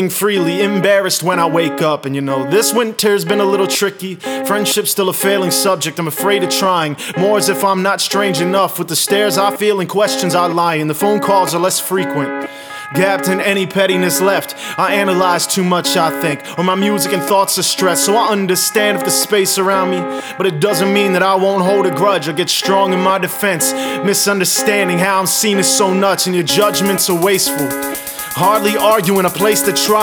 freely, embarrassed when I wake up. And you know, this winter's been a little tricky. Friendship's still a failing subject, I'm afraid of trying. More as if I'm not strange enough. With the stares I feel and questions I lie, and the phone calls are less frequent. Gapped in any pettiness left. I analyze too much, I think, or my music and thoughts are stressed. So I understand if the space around me, but it doesn't mean that I won't hold a grudge or get strong in my defense. Misunderstanding how I'm seen is so nuts, and your judgments are wasteful. Hardly arguing, a place to try